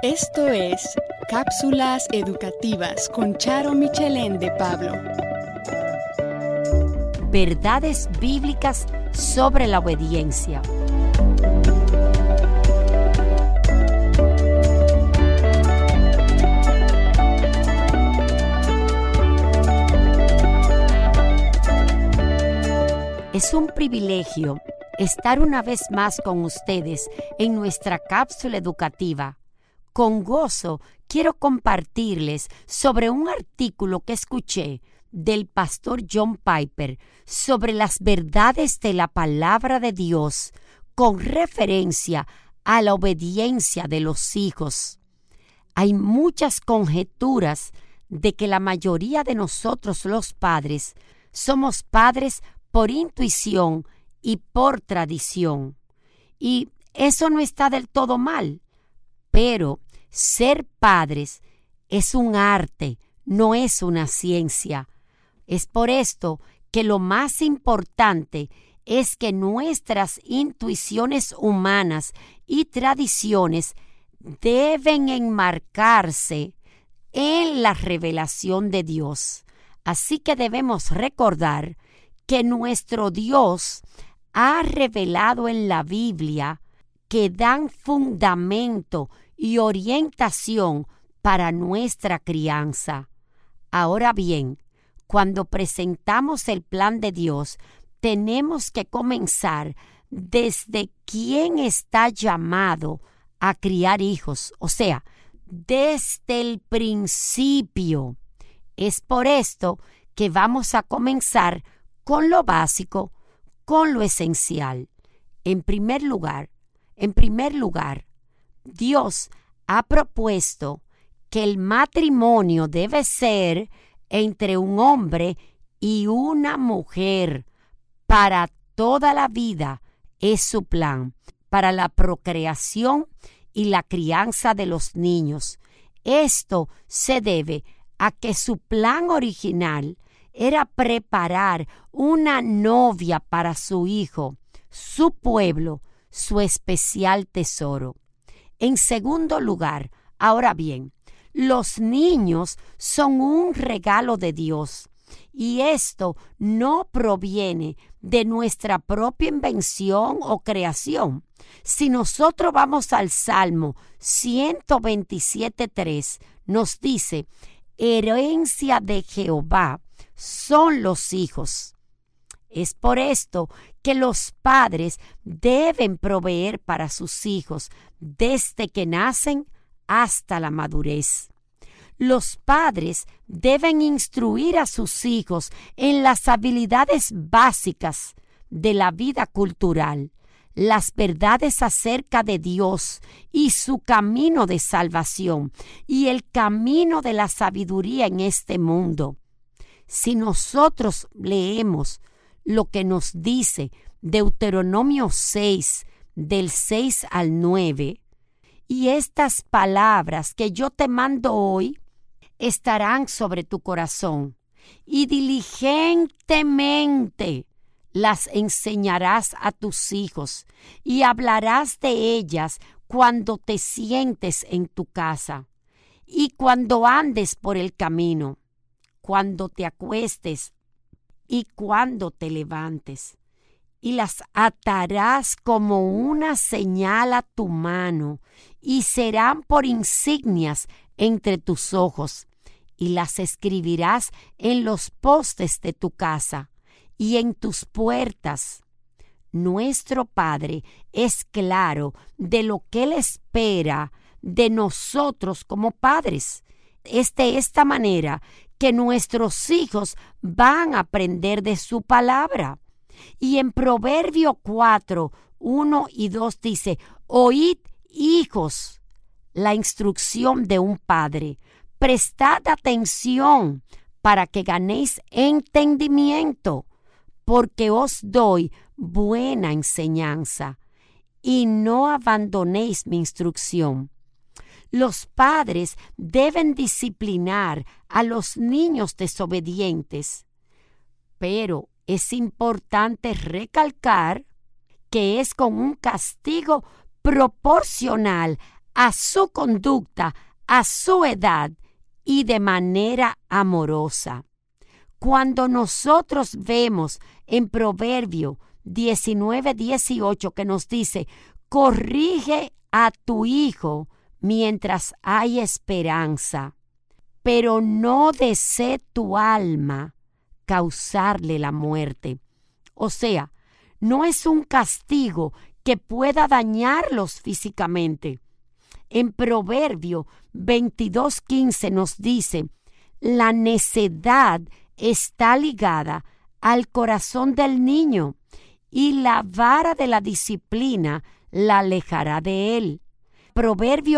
Esto es Cápsulas Educativas con Charo Michelén de Pablo. Verdades bíblicas sobre la obediencia. Es un privilegio estar una vez más con ustedes en nuestra cápsula educativa. Con gozo quiero compartirles sobre un artículo que escuché del pastor John Piper sobre las verdades de la palabra de Dios con referencia a la obediencia de los hijos. Hay muchas conjeturas de que la mayoría de nosotros los padres somos padres por intuición y por tradición. Y eso no está del todo mal, pero ser padres es un arte, no es una ciencia. Es por esto que lo más importante es que nuestras intuiciones humanas y tradiciones deben enmarcarse en la revelación de Dios. Así que debemos recordar que nuestro Dios ha revelado en la Biblia que dan fundamento y orientación para nuestra crianza. Ahora bien, cuando presentamos el plan de Dios, tenemos que comenzar desde quién está llamado a criar hijos, o sea, desde el principio. Es por esto que vamos a comenzar con lo básico, con lo esencial. En primer lugar, Dios ha propuesto que el matrimonio debe ser entre un hombre y una mujer para toda la vida. Es su plan para la procreación y la crianza de los niños. Esto se debe a que su plan original era preparar una novia para su hijo, su pueblo, su especial tesoro. En segundo lugar, ahora bien, los niños son un regalo de Dios y esto no proviene de nuestra propia invención o creación. Si nosotros vamos al Salmo 127:3, nos dice: herencia de Jehová son los hijos. Es por esto que los padres deben proveer para sus hijos desde que nacen hasta la madurez. Los padres deben instruir a sus hijos en las habilidades básicas de la vida cultural, las verdades acerca de Dios y su camino de salvación y el camino de la sabiduría en este mundo. Si nosotros leemos lo que nos dice Deuteronomio 6, del 6 al 9, y estas palabras que yo te mando hoy estarán sobre tu corazón, y diligentemente las enseñarás a tus hijos, y hablarás de ellas cuando te sientes en tu casa, y cuando andes por el camino, cuando te acuestes y cuando te levantes. Y las atarás como una señal a tu mano, y serán por insignias entre tus ojos, y las escribirás en los postes de tu casa y en tus puertas. Nuestro Padre es claro de lo que Él espera de nosotros como padres. Es de esta manera que nuestros hijos van a aprender de su palabra. Y en Proverbio 4, 1 y 2 dice: oíd, hijos, la instrucción de un padre. Prestad atención para que ganéis entendimiento, porque os doy buena enseñanza, y no abandonéis mi instrucción. Los padres deben disciplinar a los niños desobedientes, pero es importante recalcar que es con un castigo proporcional a su conducta, a su edad y de manera amorosa. Cuando nosotros vemos en Proverbio 19:18 que nos dice, corrige a tu hijo mientras hay esperanza, pero no desee tu alma causarle la muerte. O sea, no es un castigo que pueda dañarlos físicamente. En Proverbio 22:15 nos dice, la necedad está ligada al corazón del niño y la vara de la disciplina la alejará de él. Proverbio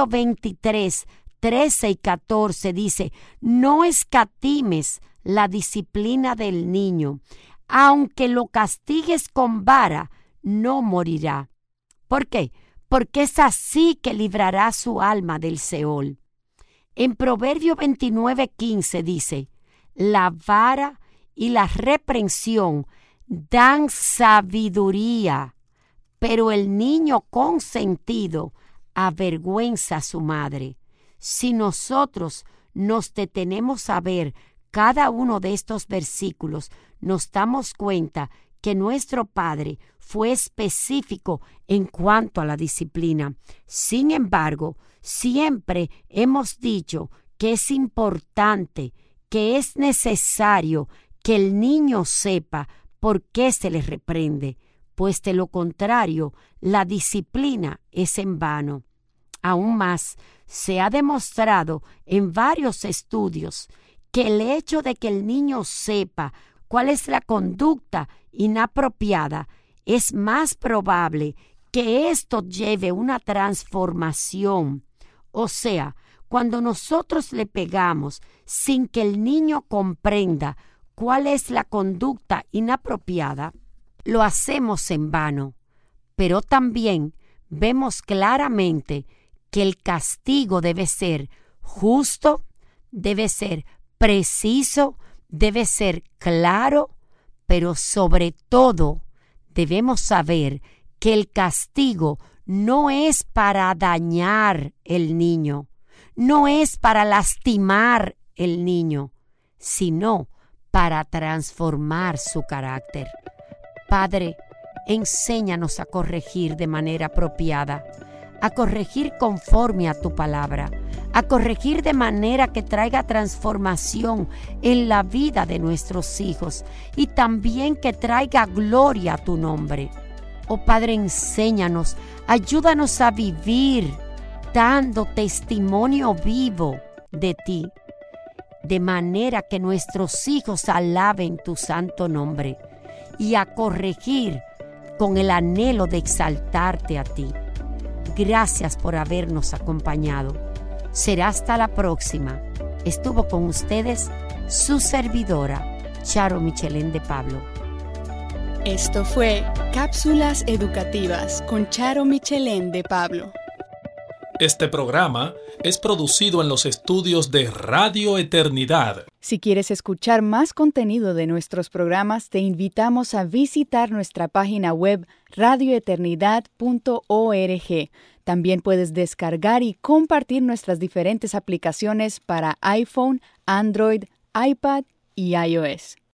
23:13 y 14 dice, no escatimes la disciplina del niño, aunque lo castigues con vara, no morirá. ¿Por qué? Porque es así que librará su alma del Seol. En Proverbio 29:15 dice, la vara y la reprensión dan sabiduría, pero el niño consentido avergüenza a su madre. Si nosotros nos detenemos a ver cada uno de estos versículos, nos damos cuenta que nuestro Padre fue específico en cuanto a la disciplina. Sin embargo, siempre hemos dicho que es importante, que es necesario que el niño sepa por qué se le reprende, pues de lo contrario, la disciplina es en vano. Aún más, se ha demostrado en varios estudios que el hecho de que el niño sepa cuál es la conducta inapropiada es más probable que esto lleve una transformación. O sea, cuando nosotros le pegamos sin que el niño comprenda cuál es la conducta inapropiada, lo hacemos en vano. Pero también vemos claramente que el castigo debe ser justo, debe ser preciso, debe ser claro, pero sobre todo debemos saber que el castigo no es para dañar el niño, no es para lastimar el niño, sino para transformar su carácter. Padre, enséñanos a corregir de manera apropiada, a corregir conforme a tu palabra, a corregir de manera que traiga transformación en la vida de nuestros hijos y también que traiga gloria a tu nombre. Oh Padre, enséñanos, ayúdanos a vivir dando testimonio vivo de ti, de manera que nuestros hijos alaben tu santo nombre y a corregir con el anhelo de exaltarte a ti. Gracias por habernos acompañado. Será hasta la próxima. Estuvo con ustedes su servidora, Charo Michelén de Pablo. Esto fue Cápsulas Educativas con Charo Michelén de Pablo. Este programa es producido en los estudios de Radio Eternidad. Si quieres escuchar más contenido de nuestros programas, te invitamos a visitar nuestra página web radioeternidad.org. También puedes descargar y compartir nuestras diferentes aplicaciones para iPhone, Android, iPad y iOS.